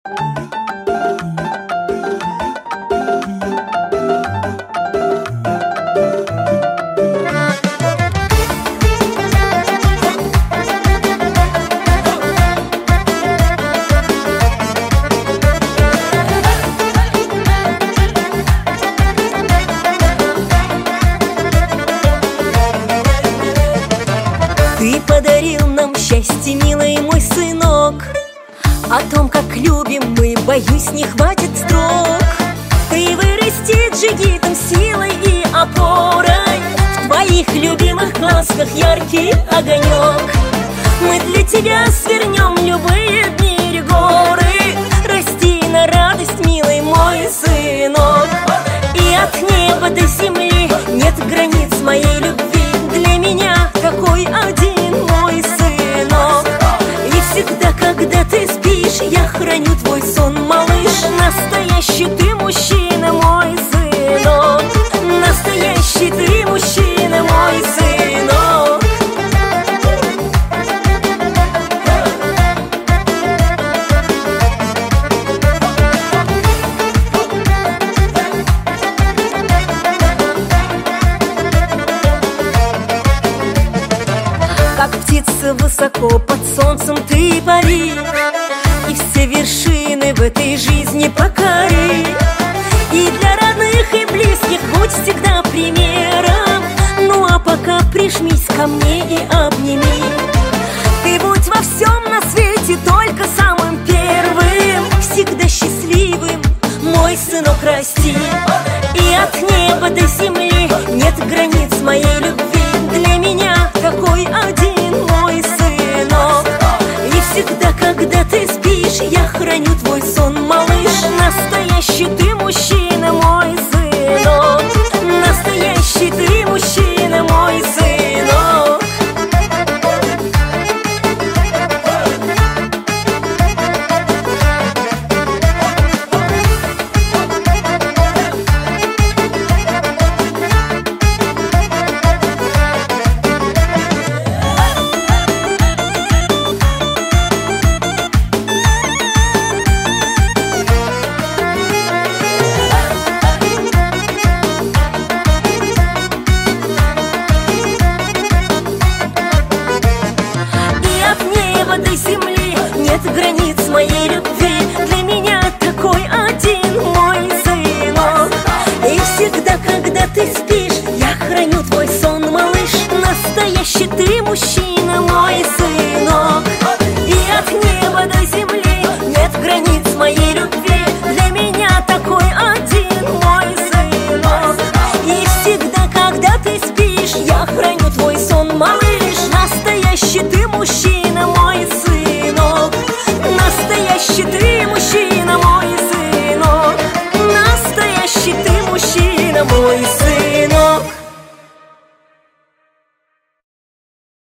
Ты подарил нам счастье, милый мой сынок. О том, как любим мы, боюсь, не хватит строк. Ты вырастет джигитом, силой и опорой. В твоих любимых глазках яркий огонек. Мы для тебя свернем любые дни и горы. Расти на радость, милый мой сынок. И от неба до земли нет границ моей любви. Для меня такой один мой сынок. И всегда, когда ты спишь, я храню твой сон, малыш. Настоящий ты мужчина, мой сынок. Настоящий ты мужчина, мой сынок. Как птица высоко под солнцем ты пари, и все вершины в этой жизни покори. И для родных и близких будь всегда примером. Ну а пока прижмись ко мне и обними. Ты будь во всем на свете только самым первым, всегда счастливым, мой сынок, расти. И от неба до земли нет границ моей любви. Для меня такой один мой сынок. И всегда, когда ты спишь, я храню твой сон, малыш. Настоящий ты мужчина, мой сынок. Настоящий ты мужчина, мой сынок. До земли нет границ моей любви. Для меня такой один мой сынок. И всегда, когда ты спишь, я храню твой сон, малыш. Настоящий ты мужчина, мой сынок. И от неба до земли нет границ моей